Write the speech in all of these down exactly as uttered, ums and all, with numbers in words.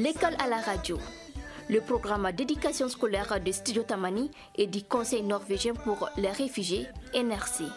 L'école à la radio, le programme d'éducation scolaire de Studio Tamani et du Conseil norvégien pour les réfugiés, N R C.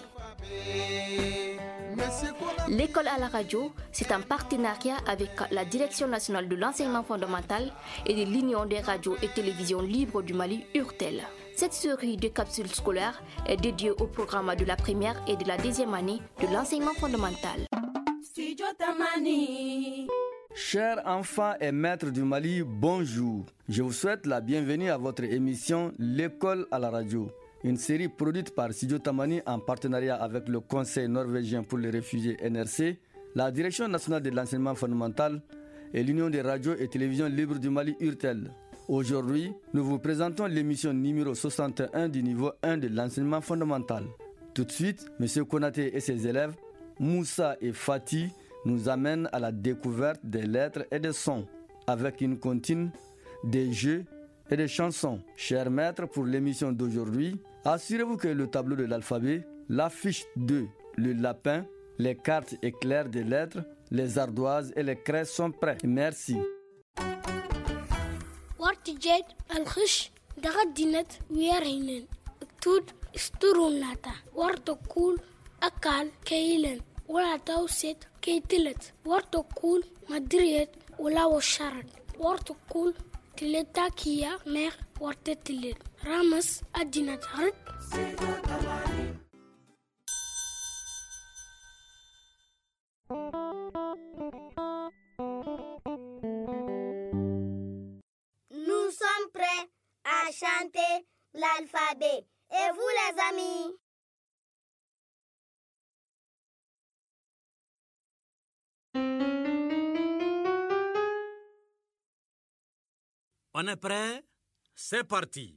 L'école à la radio, c'est un partenariat avec la Direction nationale de l'enseignement fondamental et de l'Union des radios et télévisions libres du Mali, U R T E L. Cette série de capsules scolaires est dédiée au programme de la première et de la deuxième année de l'enseignement fondamental. Studio Tamani. Chers enfants et maîtres du Mali, bonjour. Je vous souhaite la bienvenue à votre émission L'école à la radio, une série produite par Studio Tamani en partenariat avec le Conseil norvégien pour les réfugiés N R C, la Direction nationale de l'enseignement fondamental et l'Union des radios et télévisions libres du Mali, U R T E L. Aujourd'hui, nous vous présentons l'émission numéro soixante et un du niveau un de l'enseignement fondamental. Tout de suite, M. Konaté et ses élèves, Moussa et Fatih, nous amènent à la découverte des lettres et des sons, avec une comptine, des jeux et des chansons. Chers maîtres, pour l'émission d'aujourd'hui, assurez-vous que le tableau de l'alphabet, l'affiche deux, le lapin, les cartes éclairs des lettres, les ardoises et les craies sont prêts. Merci. Wartijet al-Khish dagadinat wiyarhinen tud isturunata wartokul akal keilen wala tawset keitilet wartokul madriyet wala washarat wartokul tiletakia mer wartetilet ramas adinat harit. Nous sommes prêts à chanter l'alphabet. Et vous les amis? On est prêt? C'est parti.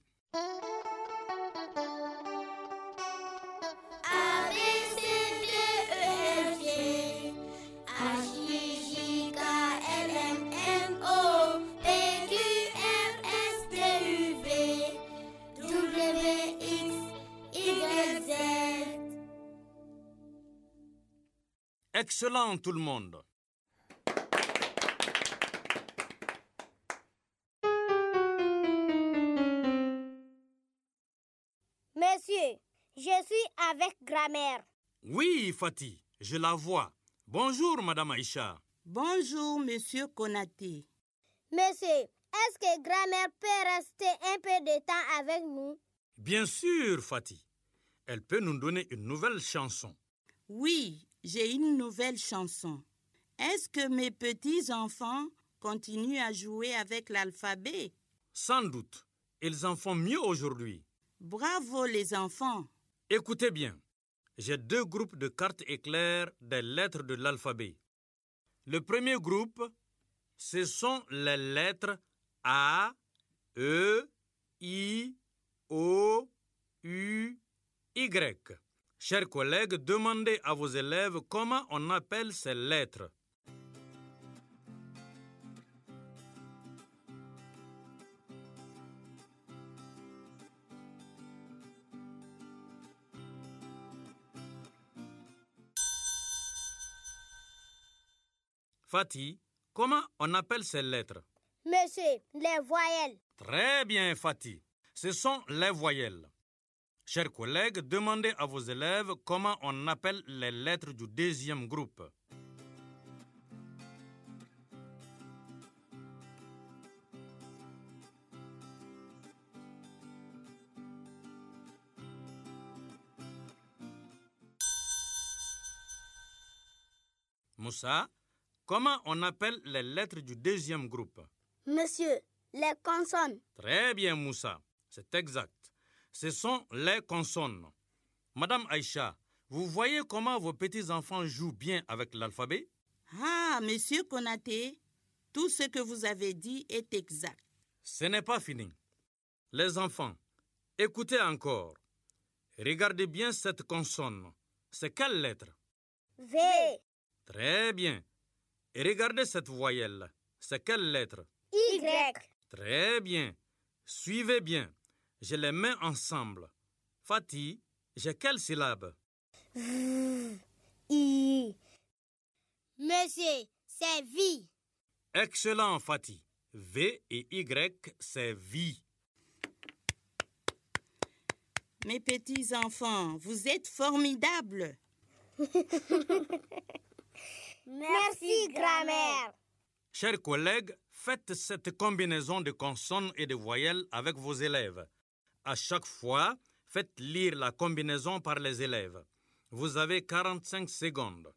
Excellent tout le monde. Monsieur, je suis avec grammaire. Oui, Fatih, je la vois. Bonjour, Madame Aïcha. Bonjour, Monsieur Konaté. Monsieur, est-ce que grammaire peut rester un peu de temps avec nous? Bien sûr, Fatih. Elle peut nous donner une nouvelle chanson. Oui, j'ai une nouvelle chanson. Est-ce que mes petits-enfants continuent à jouer avec l'alphabet? Sans doute. Ils en font mieux aujourd'hui. Bravo les enfants. Écoutez bien. J'ai deux groupes de cartes éclairs des lettres de l'alphabet. Le premier groupe, ce sont les lettres A, E, I, O, U, Y. Chers collègues, demandez à vos élèves comment on appelle ces lettres. Fatih, comment on appelle ces lettres? Monsieur, les voyelles. Très bien, Fatih. Ce sont les voyelles. Chers collègues, demandez à vos élèves comment on appelle les lettres du deuxième groupe. Moussa, comment on appelle les lettres du deuxième groupe? Monsieur, les consonnes. Très bien, Moussa. C'est exact. Ce sont les consonnes. Madame Aïcha, vous voyez comment vos petits-enfants jouent bien avec l'alphabet? Ah, Monsieur Konaté, tout ce que vous avez dit est exact. Ce n'est pas fini. Les enfants, écoutez encore. Regardez bien cette consonne. C'est quelle lettre? V. Très bien. Et regardez cette voyelle. C'est quelle lettre? Y. Très bien. Suivez bien. Je les mets ensemble. Fatih, j'ai quelle syllabe? V. I. Monsieur, c'est vie. Excellent, Fatih. V et Y, c'est vie. Mes petits enfants, vous êtes formidables. Merci, grand-mère. Chers collègues, faites cette combinaison de consonnes et de voyelles avec vos élèves. À chaque fois, faites lire la combinaison par les élèves. Vous avez quarante-cinq secondes.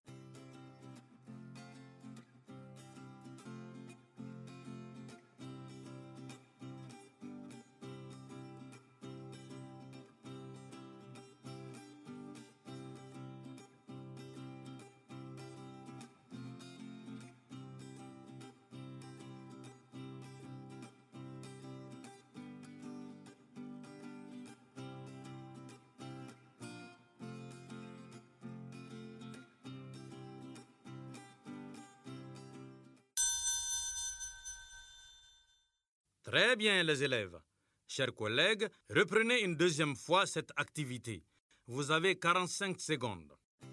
Très bien, les élèves. Chers collègues, reprenez une deuxième fois cette activité. Vous avez quarante-cinq secondes.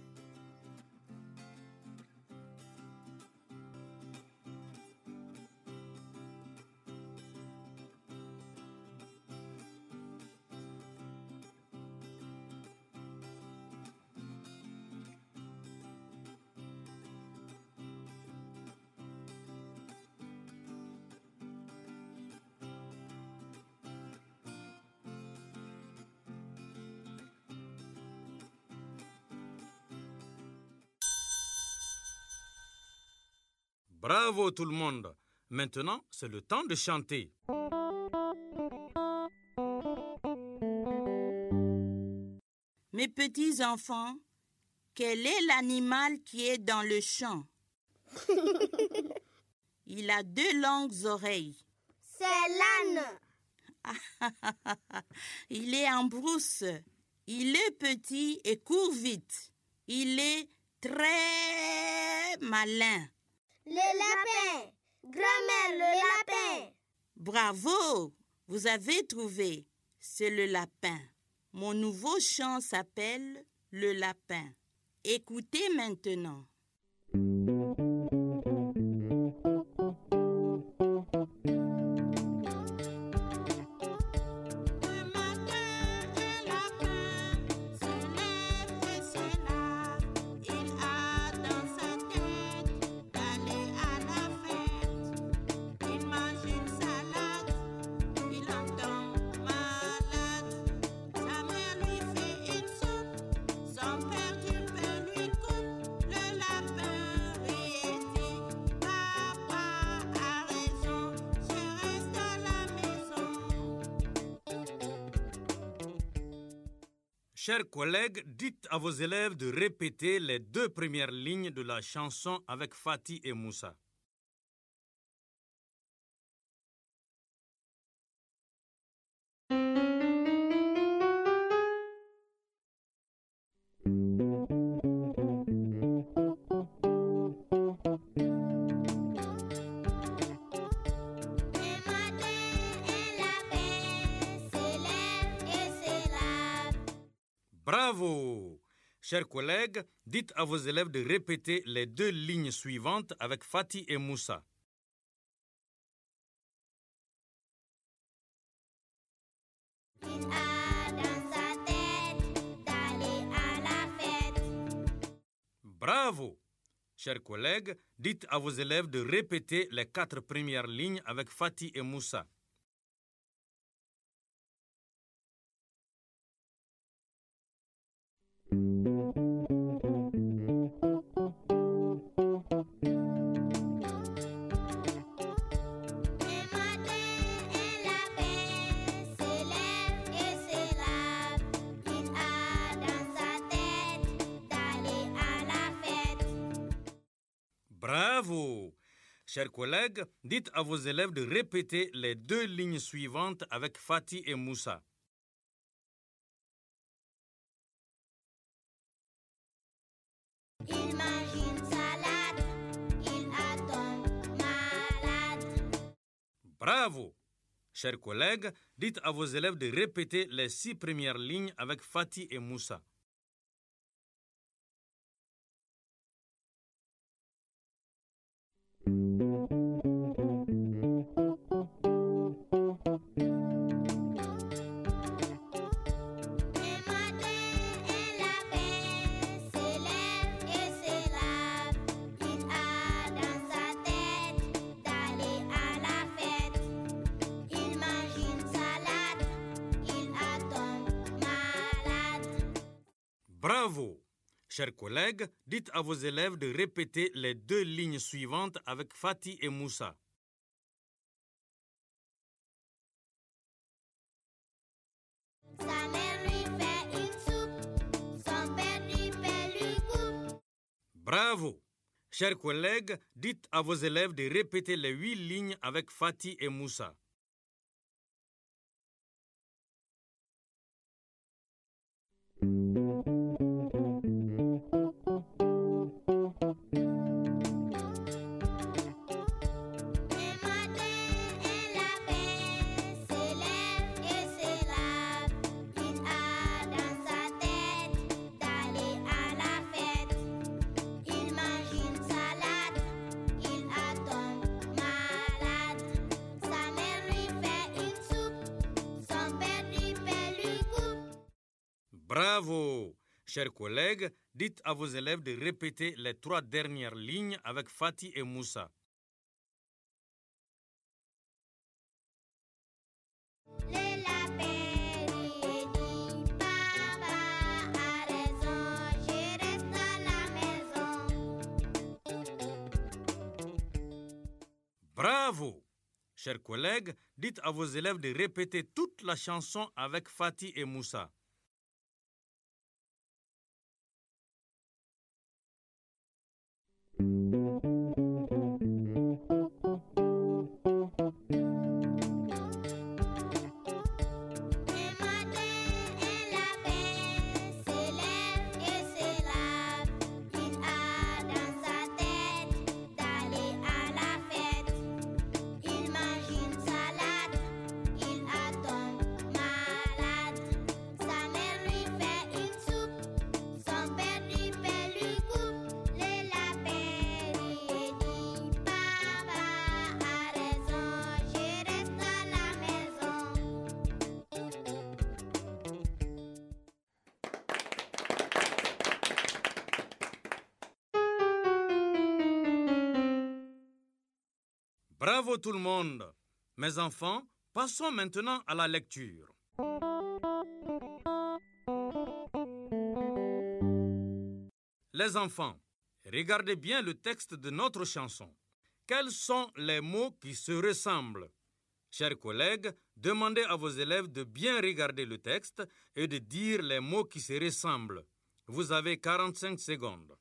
Bravo tout le monde. Maintenant, c'est le temps de chanter. Mes petits enfants, quel est l'animal qui est dans le champ? Il a deux longues oreilles. C'est l'âne. Il est en brousse. Il est petit et court vite. Il est très malin. Le lapin. Grand-mère, le lapin. Bravo, vous avez trouvé. C'est le lapin. Mon nouveau chant s'appelle le lapin. Écoutez maintenant. Chers collègues, dites à vos élèves de répéter les deux premières lignes de la chanson avec Fatih et Moussa. Bravo! Chers collègues, dites à vos élèves de répéter les deux lignes suivantes avec Fatih et Moussa. Il a dans sa tête d'aller à la fête. Bravo! Chers collègues, dites à vos élèves de répéter les quatre premières lignes avec Fatih et Moussa. Bravo! Chers collègues, dites à vos élèves de répéter les deux lignes suivantes avec Fatih et Moussa. Il mange une salade, il a tombe malade. Bravo! Chers collègues, dites à vos élèves de répéter les six premières lignes avec Fatih et Moussa. Bravo! Chers collègues, dites à vos élèves de répéter les deux lignes suivantes avec Fatih et Moussa. Sa mère lui fait une soupe, son père lui fait lui coupe. Bravo! Chers collègues, dites à vos élèves de répéter les huit lignes avec Fatih et Moussa. Bravo! Chers collègues, dites à vos élèves de répéter les trois dernières lignes avec Fatih et Moussa. Le lapin lui dit, papa a raison, je reste à la maison. Bravo! Chers collègues, dites à vos élèves de répéter toute la chanson avec Fatih et Moussa. Bravo tout le monde! Mes enfants, passons maintenant à la lecture. Les enfants, regardez bien le texte de notre chanson. Quels sont les mots qui se ressemblent? Chers collègues, demandez à vos élèves de bien regarder le texte et de dire les mots qui se ressemblent. Vous avez quarante-cinq secondes.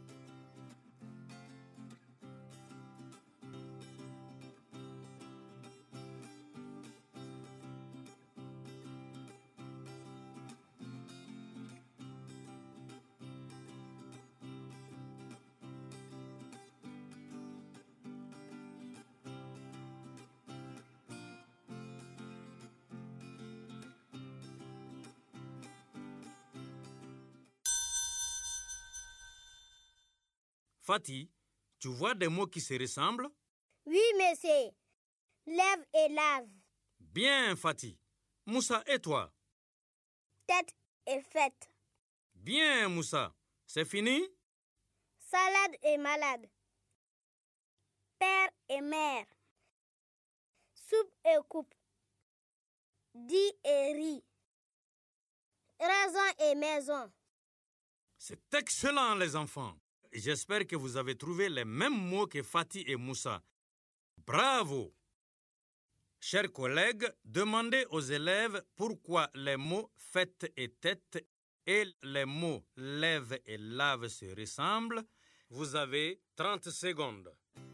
Fatih, tu vois des mots qui se ressemblent? Oui, monsieur. Lève et lave. Bien, Fatih. Moussa, et toi? Tête et fête. Bien, Moussa. C'est fini? Salade et malade. Père et mère. Soupe et coupe. Dit et riz. Raison et maison. C'est excellent, les enfants. J'espère que vous avez trouvé les mêmes mots que Fatih et Moussa. Bravo! Chers collègues, demandez aux élèves pourquoi les mots fête et tête et les mots lève et lave se ressemblent. Vous avez trente secondes.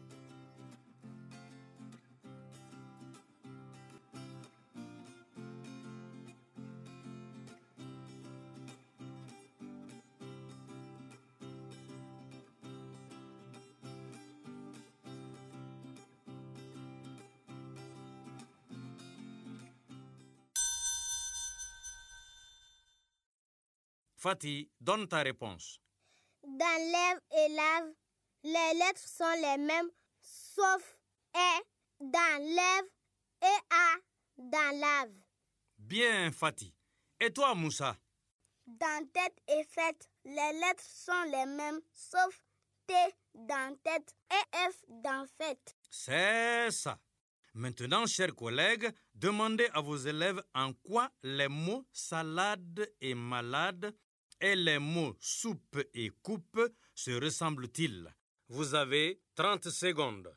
Fatih, donne ta réponse. Dans lève et lave, les lettres sont les mêmes, sauf E dans lève et A dans lave. Bien, Fatih. Et toi, Moussa? Dans tête et fête, les lettres sont les mêmes, sauf T dans tête et F dans fête. C'est ça. Maintenant, chers collègues, demandez à vos élèves en quoi les mots salade et malade et les mots soupe et coupe se ressemblent-ils? Vous avez trente secondes.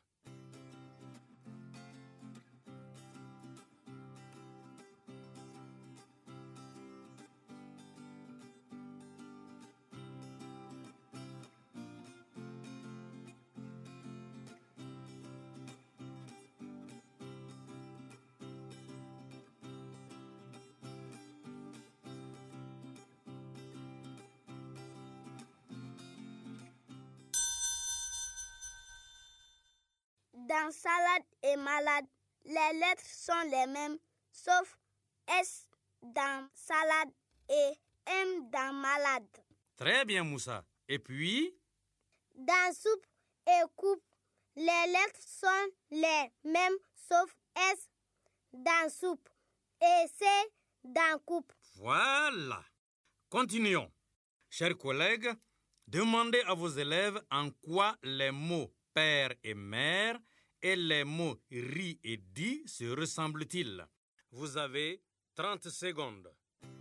Dans salade et malade, les lettres sont les mêmes, sauf S dans salade et M dans malade. Très bien, Moussa. Et puis? Dans soupe et coupe, les lettres sont les mêmes, sauf S dans soupe et C dans coupe. Voilà. Continuons. Chers collègues, demandez à vos élèves en quoi les mots père et mère et les mots riz et dit se ressemblent-ils? Vous avez trente secondes.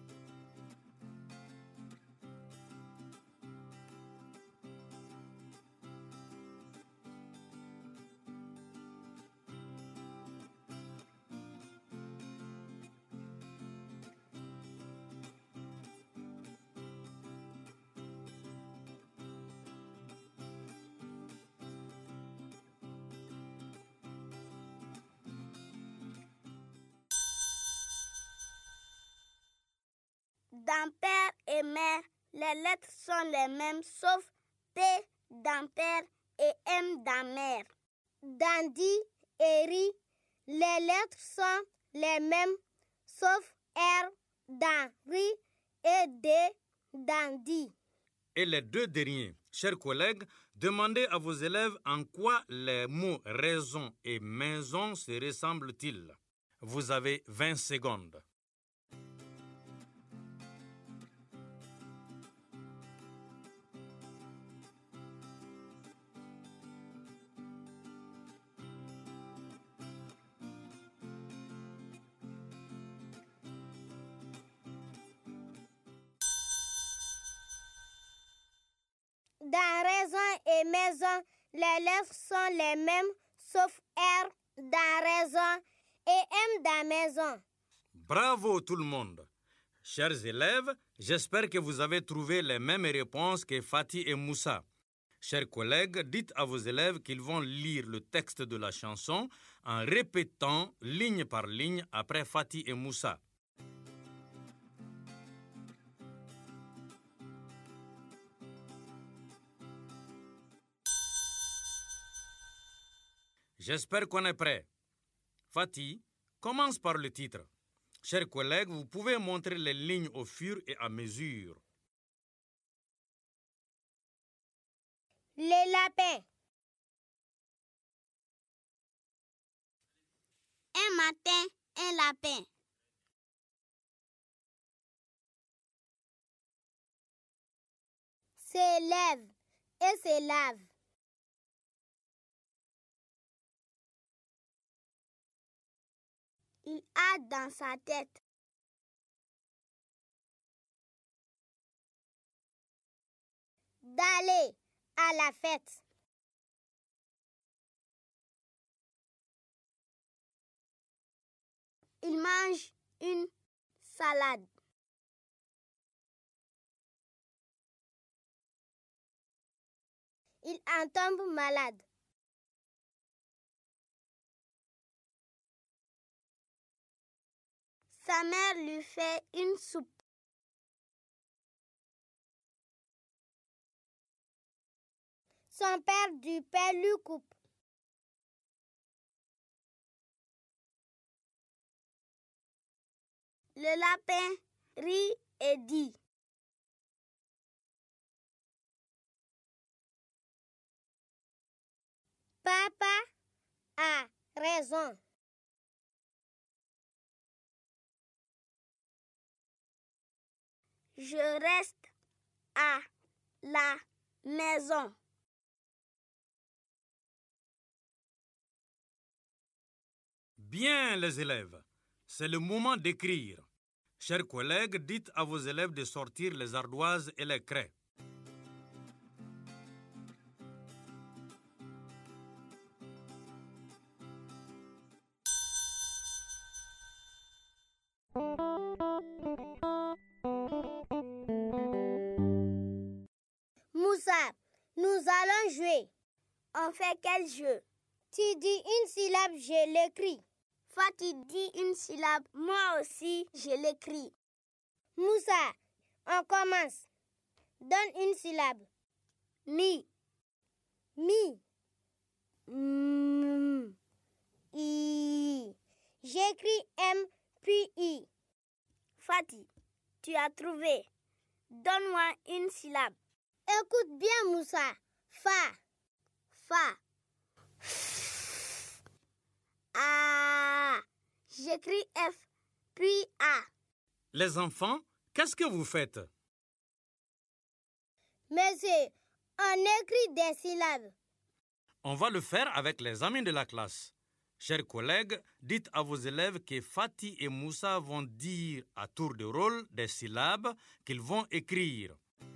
Dans père et mère, les lettres sont les mêmes, sauf P dans père et M dans mère. Dans dit et ri, les lettres sont les mêmes, sauf R dans ri et D dans dit. Et les deux derniers, chers collègues, demandez à vos élèves en quoi les mots raison et maison se ressemblent-ils. Vous avez vingt secondes. Dans raison et maison, les lettres sont les mêmes, sauf R dans raison et M dans maison. Bravo tout le monde. Chers élèves, j'espère que vous avez trouvé les mêmes réponses que Fatih et Moussa. Chers collègues, dites à vos élèves qu'ils vont lire le texte de la chanson en répétant ligne par ligne après Fatih et Moussa. J'espère qu'on est prêt. Fatih, commence par le titre. Chers collègues, vous pouvez montrer les lignes au fur et à mesure. Les lapins. Un matin, un lapin. S'élève et se lave. Il a dans sa tête d'aller à la fête. Il mange une salade. Il en tombe malade. Sa mère lui fait une soupe. Son père du pain lui coupe. Le lapin rit et dit: Papa a raison. Je reste à la maison. Bien les élèves, c'est le moment d'écrire. Chers collègues, dites à vos élèves de sortir les ardoises et les craies. Moussa, nous allons jouer. On fait quel jeu? Tu dis une syllabe, je l'écris. Fatih dit une syllabe, moi aussi, je l'écris. Moussa, on commence. Donne une syllabe. Mi. Mi. Mm. I. J'écris M puis I. Fatih, tu as trouvé. Donne-moi une syllabe. Écoute bien, Moussa. Fa. Fa. A. J'écris F, puis A. Les enfants, qu'est-ce que vous faites? Monsieur, on écrit des syllabes. On va le faire avec les amis de la classe. Chers collègues, dites à vos élèves que Fatih et Moussa vont dire à tour de rôle des syllabes qu'ils vont écrire.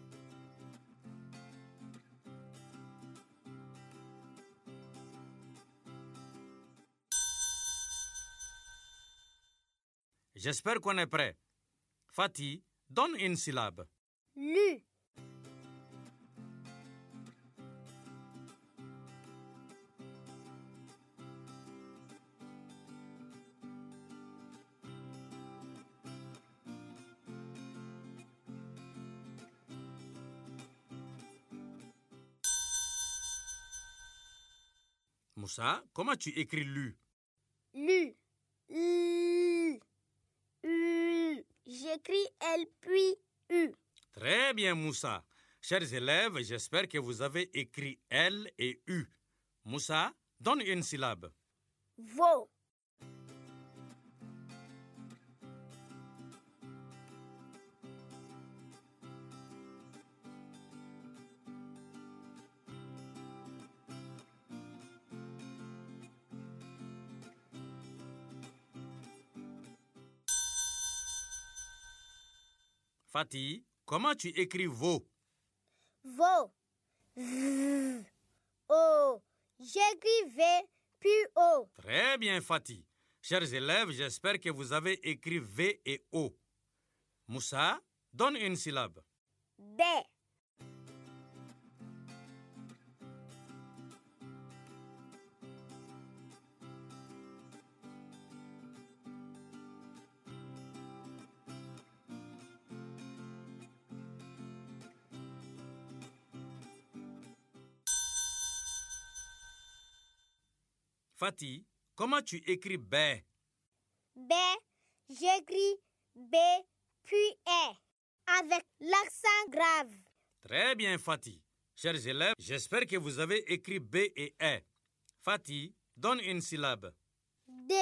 J'espère qu'on est prêt. Fatih, donne une syllabe. Lu. Moussa, comment tu écris lu? Lu. L. U. J'écris L puis U. Très bien, Moussa. Chers élèves, j'espère que vous avez écrit L et U. Moussa, donne une syllabe. Veau. Fatih, comment tu écris veau? Veau. V. O. J'écris V puis O. Très bien, Fatih. Chers élèves, j'espère que vous avez écrit V et O. Moussa, donne une syllabe. B. Fatih, comment tu écris B? B. J'écris B puis E. Avec l'accent grave. Très bien, Fatih. Chers élèves, j'espère que vous avez écrit B et E. Fatih, donne une syllabe. D.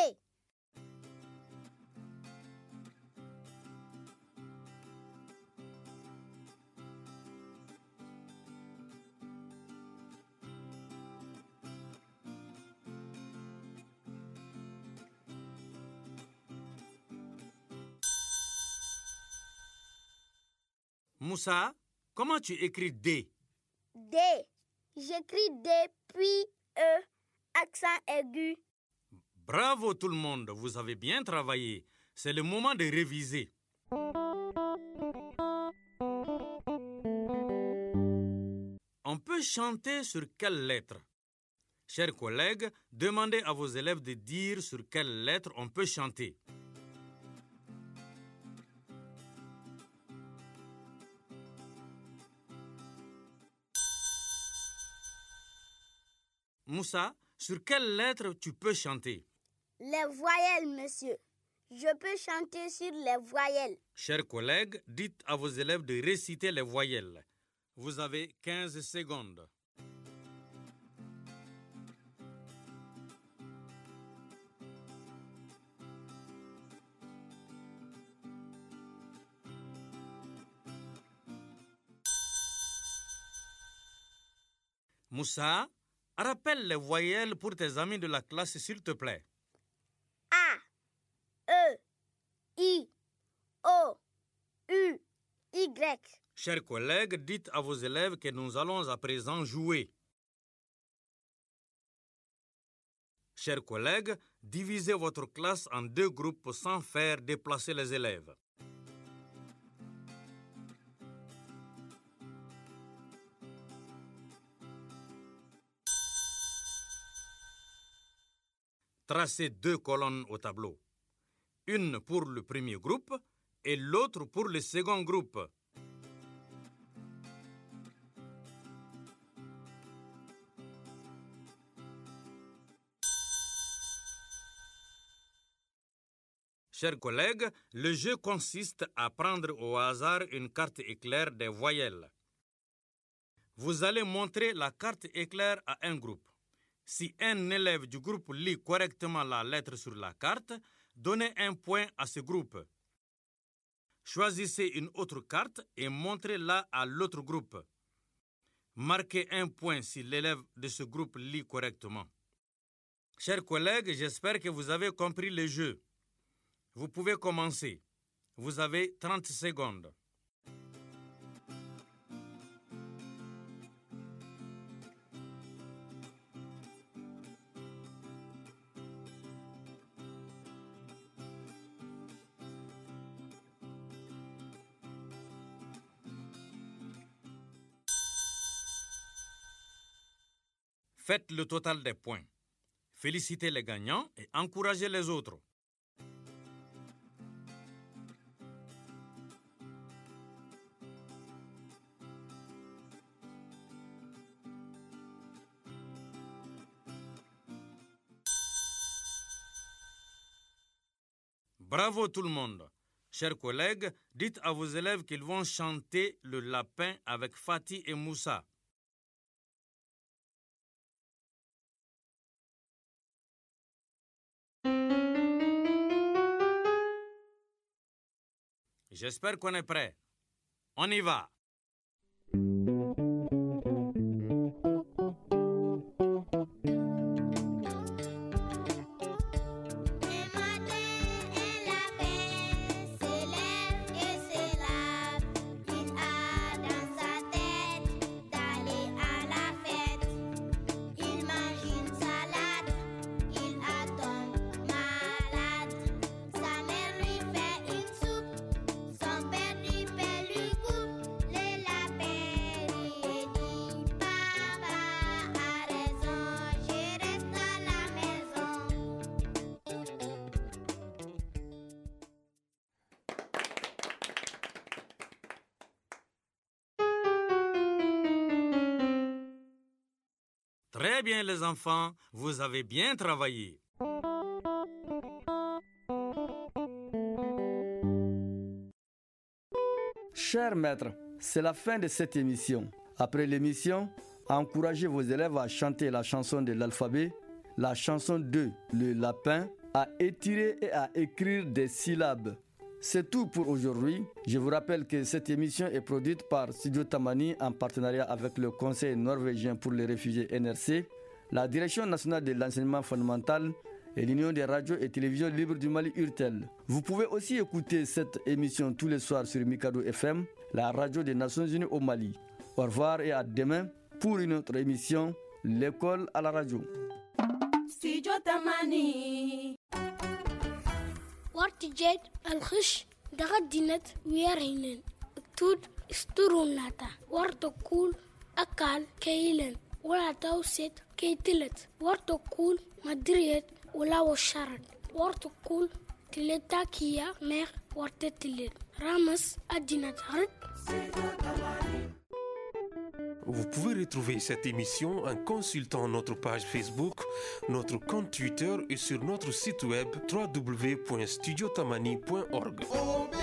Moussa, comment tu écris D? D. J'écris D puis E. Accent aigu. Bravo tout le monde, vous avez bien travaillé. C'est le moment de réviser. On peut chanter sur quelle lettre? Chers collègues, demandez à vos élèves de dire sur quelle lettre on peut chanter. Moussa, sur quelle lettre tu peux chanter? Les voyelles, monsieur. Je peux chanter sur les voyelles. Chers collègues, dites à vos élèves de réciter les voyelles. Vous avez quinze secondes. Moussa, rappelle les voyelles pour tes amis de la classe, s'il te plaît. A, E, I, O, Y. Chers collègues, dites à vos élèves que nous allons à présent jouer. Chers collègues, divisez votre classe en deux groupes sans faire déplacer les élèves. Tracez deux colonnes au tableau. Une pour le premier groupe et l'autre pour le second groupe. Chers collègues, le jeu consiste à prendre au hasard une carte éclair des voyelles. Vous allez montrer la carte éclair à un groupe. Si un élève du groupe lit correctement la lettre sur la carte, donnez un point à ce groupe. Choisissez une autre carte et montrez-la à l'autre groupe. Marquez un point si l'élève de ce groupe lit correctement. Chers collègues, j'espère que vous avez compris le jeu. Vous pouvez commencer. Vous avez trente secondes. Faites le total des points. Félicitez les gagnants et encouragez les autres. Bravo tout le monde. Chers collègues, dites à vos élèves qu'ils vont chanter le lapin avec Fatih et Moussa. J'espère qu'on est prêt. On y va. Très bien les enfants, vous avez bien travaillé. Chers maîtres, c'est la fin de cette émission. Après l'émission, encouragez vos élèves à chanter la chanson de l'alphabet, la chanson deux, le lapin, à étirer et à écrire des syllabes. C'est tout pour aujourd'hui. Je vous rappelle que cette émission est produite par Studio Tamani en partenariat avec le Conseil norvégien pour les réfugiés N R C, la Direction nationale de l'enseignement fondamental et l'Union des radios et télévisions libres du Mali U R T E L. Vous pouvez aussi écouter cette émission tous les soirs sur Mikado F M, la radio des Nations Unies au Mali. Au revoir et à demain pour une autre émission, L'école à la radio. Studio Tamani. wartijeed alkhish daga dinat wiyarhinen tud isturunata warta kul akal keilen wala tawset keitilet warta kul madriyet wala washarat warta kul tileta kiya mer warta tilet ramas adinat harit. Vous pouvez retrouver cette émission en consultant notre page Facebook, notre compte Twitter et sur notre site web w w w point studio tamani point org.